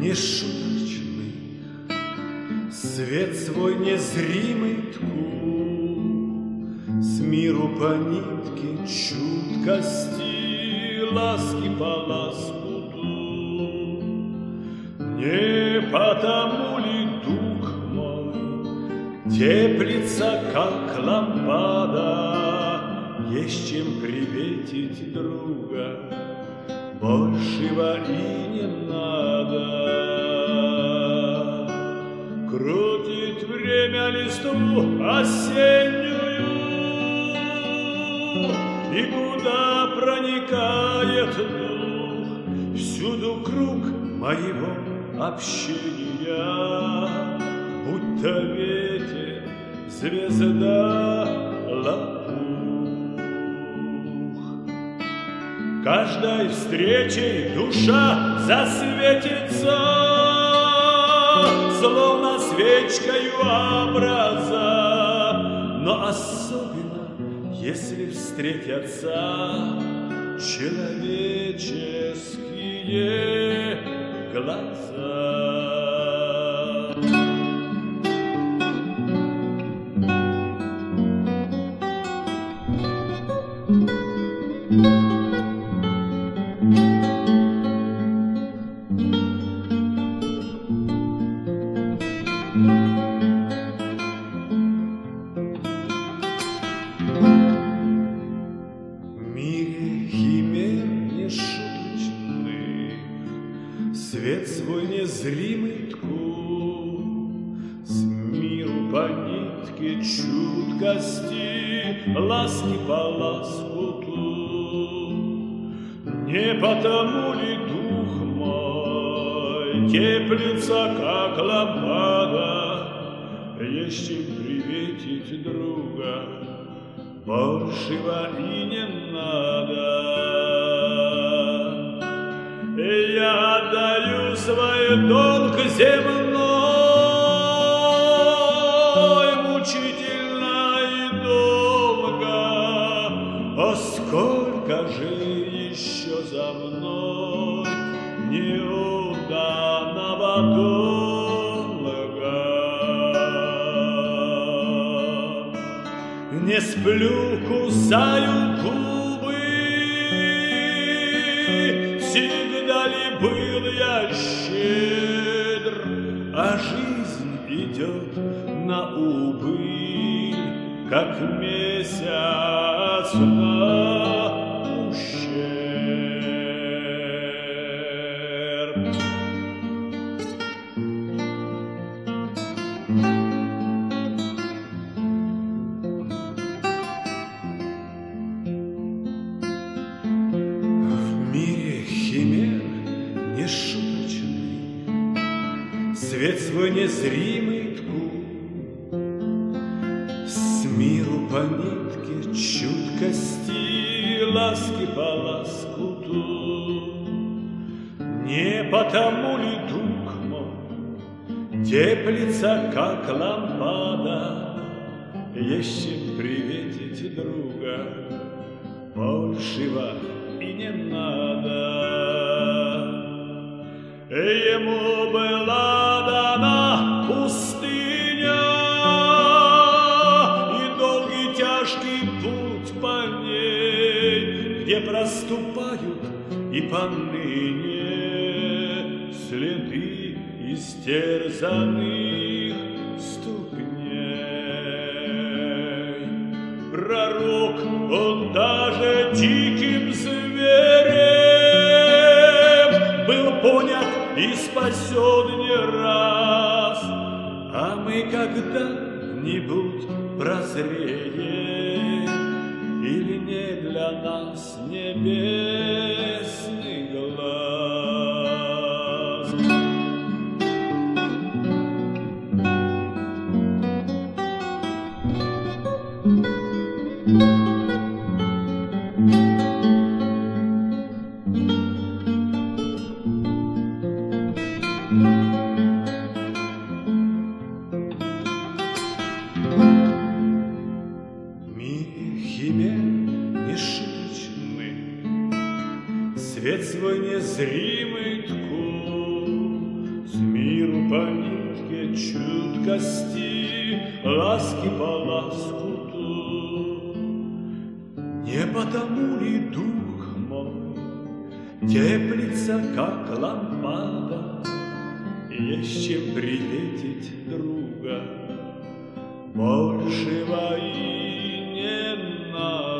нешуточный, свет свой незримый тку, с миру по нитке чуткости, ласки по лоскуту. Не потому ли дух мой теплится, как лампада, есть чем приветить друга, большего и не надо. Крутит время листву осеннюю, и куда проникает дух, всюду круг моего общения, будто ветер, звезда, лопух. Каждой встречей душа засветится, словно свечкою образа, но особенно, если встретятся человеческие глаза. В мире химер нешуточных свет свой незримый тку, с миру по нитке чуткости, ласки по лоскуту. Не потому ли дух мой теплится, как лампада, есть чем приветить друга, большего и не надо. Я отдаю свой долг земной, мучительно и долго, а сколько же еще за мной неуданного долга. Не сплю, кусаю губы, всегда ли был я щедр, а жизнь идет на убыль, как месяц на ущерб. Нешуточный, свет свой незримый тку, с миру по нитке чуткости, ласки по лоскуту. Не потому ли дух мой теплится, как лампада, есть чем приветить друга, большего и не надо. Ему была дана пустыня и долгий тяжкий путь по ней, где проступают и поныне следы истерзанных ступней. Пророк, он даже диким зверем был понят и спасен не раз, а мы когда-нибудь прозреем, или не для нас небесный глаз. Свет свой незримый тку, миру по нитке чуткости, ласки по лоскуту. Не потому ли дух мой теплится, как лампада, есть чем приветить друга, большего и не надо.